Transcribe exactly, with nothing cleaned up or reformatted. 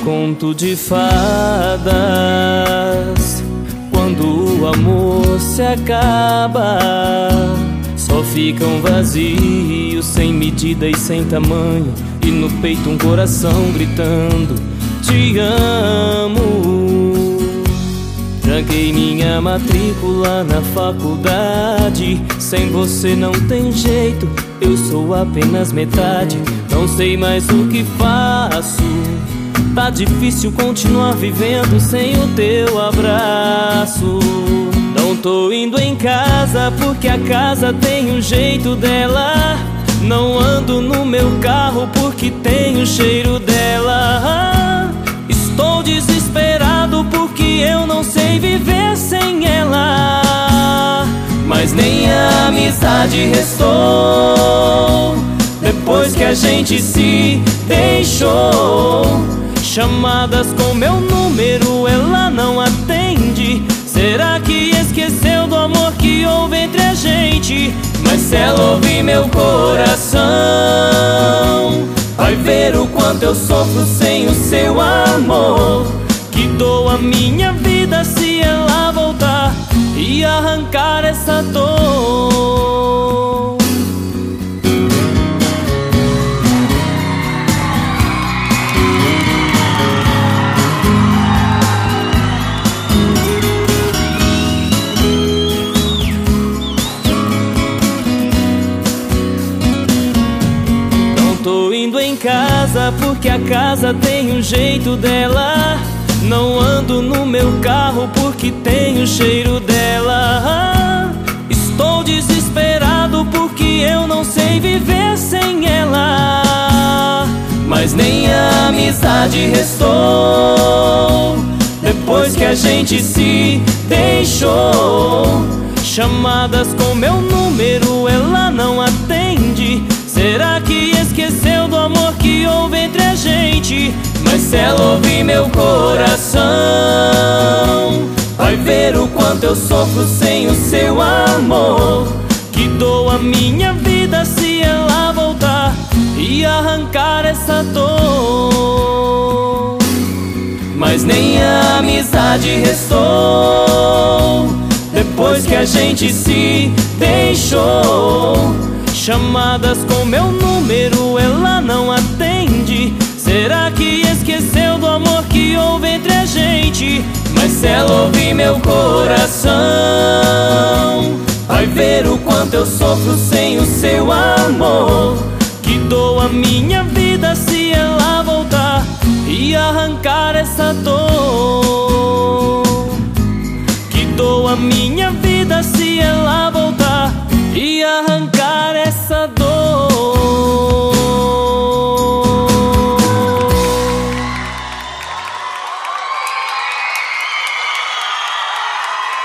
conto de fadas. Quando o amor se acaba, só ficam vazios, sem medida e sem tamanho, e no peito um coração gritando: te amo. Tranquei minha matrícula na faculdade. Sem você não tem jeito, eu sou apenas metade. Não sei mais o que faço. Tá difícil continuar vivendo sem o teu abraço. Não tô indo em casa porque a casa tem um jeito dela. Não ando no meu carro porque tem o cheiro dela. Estou desesperado porque eu não sei viver sem ela. Mas nem a amizade restou depois que a gente se deixou. Chamadas com meu número ela não atende. Será que esqueceu do amor que houve entre a gente? Mas se ela ouvir meu coração, vai ver o quanto eu sofro sem o seu amor. Que dou a minha vida se ela voltar e arrancar essa dor. Tô indo em casa porque a casa tem um jeito dela. Não ando no meu carro porque tem o cheiro dela. Estou desesperado porque eu não sei viver sem ela. Mas nem a amizade restou depois que a gente se deixou. Chamadas com meu número ela não atende. Será que esqueceu do amor que houve entre a gente? Mas se ela ouvir meu coração, vai ver o quanto eu sofro sem o seu amor. Que dou a minha vida se ela voltar e arrancar essa dor. Mas nem a amizade restou depois que a gente se deixou. Chamadas com meu número ela não atende. Será que esqueceu do amor que houve entre a gente? Mas se ela ouvir meu coração, vai ver o quanto eu sofro sem o seu amor. Que dou a minha vida se ela voltar e arrancar essa dor.